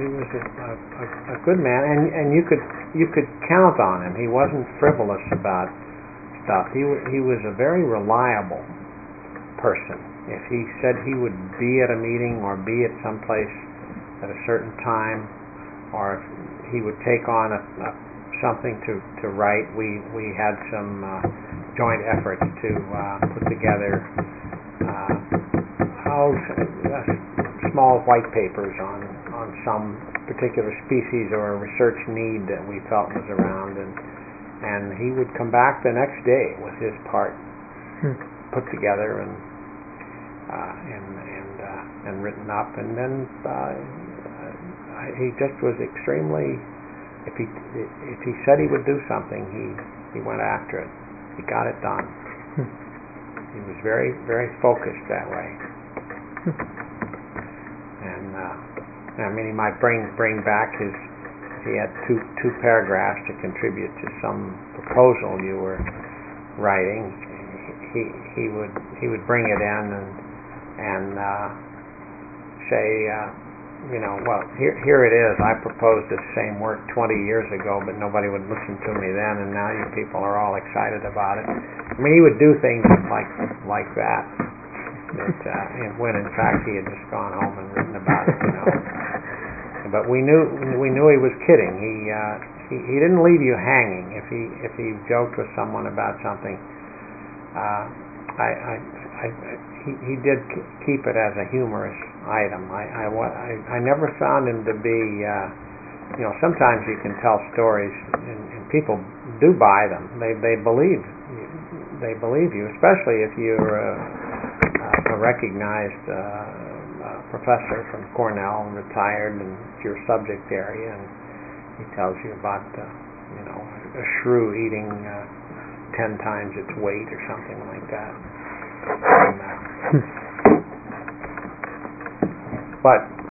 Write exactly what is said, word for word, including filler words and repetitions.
he was a, a, a good man, and and you could you could count on him. He wasn't frivolous about stuff. He he was a very reliable person. If he said he would be at a meeting or be at some place at a certain time, or if he would take on a, a, something to, to write, we we had some uh, joint efforts to uh, put together uh, oh, uh, small white papers on on some particular species or a research need that we felt was around, and and he would come back the next day with his part hmm. put together and uh, and and uh, and written up, and then uh, he just was extremely. If he if he said he would do something, he he went after it. He got it done. Hmm. He was very very focused that way. Hmm. And uh, I mean, he might bring bring back his. He had two two paragraphs to contribute to some proposal you were writing. He he would he would bring it in and and uh, say, uh, you know, well, here here it is. I proposed this same work twenty years ago, but nobody would listen to me then, and now you people are all excited about it. I mean, he would do things like like that. That uh, when in fact he had just gone home and written about it, you know. But we knew we knew he was kidding. He, uh, he he didn't leave you hanging if he if he joked with someone about something. Uh, I, I, I, he he did keep it as a humorous item. I I, I, I never found him to be. Uh, you know, sometimes you can tell stories and, and people do buy them. They they believe they believe you, especially if you're a, a recognized. Uh, Uh, professor from Cornell, retired, and it's your subject area, and he tells you about, uh, you know, a shrew eating uh, ten times its weight or something like that. And, uh, but